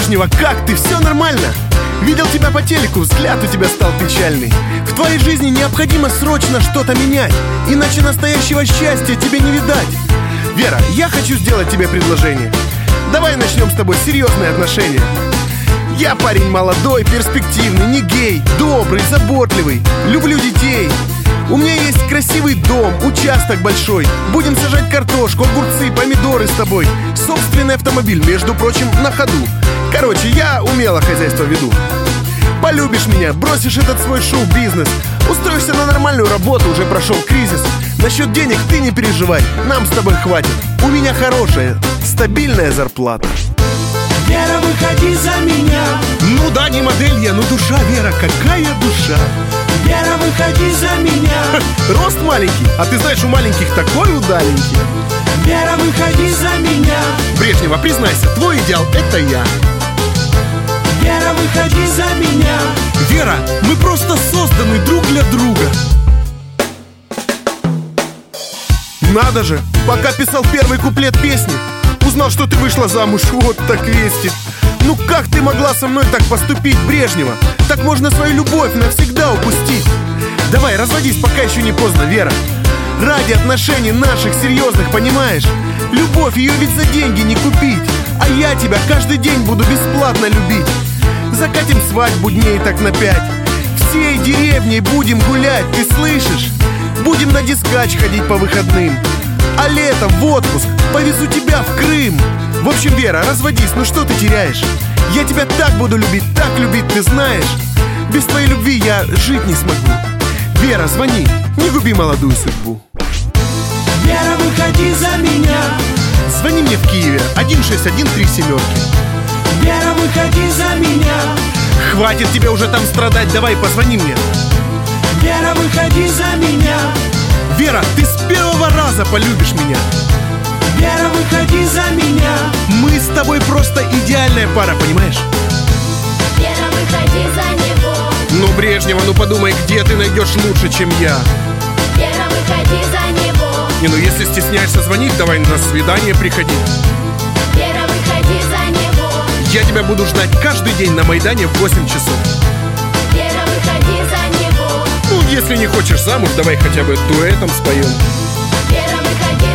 Брежнева, как ты? Все нормально? Видел тебя по телеку, взгляд у тебя стал печальный. В твоей жизни необходимо срочно что-то менять, иначе настоящего счастья тебе не видать. Вера, я хочу сделать тебе предложение. Давай начнем с тобой серьезные отношения. Я парень молодой, перспективный, не гей, добрый, заботливый, люблю детей. У меня есть красивый дом, участок большой. Будем сажать картошку, огурцы, помидоры с тобой. Собственный автомобиль, между прочим, на ходу. Короче, я умело хозяйство веду. Полюбишь меня, бросишь этот свой шоу-бизнес, устроишься на нормальную работу, уже прошел кризис. Насчет денег ты не переживай, нам с тобой хватит. У меня хорошая, стабильная зарплата. Вера, выходи за меня. Ну да, не модель я, но душа, Вера, какая душа. Вера, выходи за меня. Рост маленький, а ты знаешь, у маленьких такой удаленький. Вера, выходи за меня. Брежнева, признайся, твой идеал — это я. Вера, выходи за меня. Вера, мы просто созданы друг для друга. Надо же, пока писал первый куплет песни, узнал, что ты вышла замуж, вот так вести. Ну как ты могла со мной так поступить, Брежнева? Так можно свою любовь навсегда упустить. Давай, разводись, пока еще не поздно, Вера. Ради отношений наших серьезных, понимаешь? Любовь, ее ведь за деньги не купить. А я тебя каждый день буду бесплатно любить. Закатим свадьбу дней так на 5. Всей деревней будем гулять, ты слышишь? Будем на дискач ходить по выходным. А летом в отпуск повезу тебя в Крым. В общем, Вера, разводись, ну что ты теряешь? Я тебя так буду любить, ты знаешь. Без твоей любви я жить не смогу. Вера, звони, не губи молодую судьбу. Вера, выходи за меня. Звони мне в Киеве, 1613 семерки. Вера, выходи за меня. Хватит тебе уже там страдать, давай позвони мне. Вера, выходи за меня. Вера, ты с первого раза полюбишь меня. Вера, выходи за меня. Мы с тобой просто идеальная пара, понимаешь? Вера, выходи за него. Ну, Брежнева, ну подумай, где ты найдешь лучше, чем я. Вера, выходи за него. Не, ну если стесняешься звонить, давай на свидание приходи. Вера, выходи за него. Я тебя буду ждать каждый день на Майдане в 8 часов. Вера, выходи за него. Ну, если не хочешь замуж, давай хотя бы дуэтом споем. Вера, выходи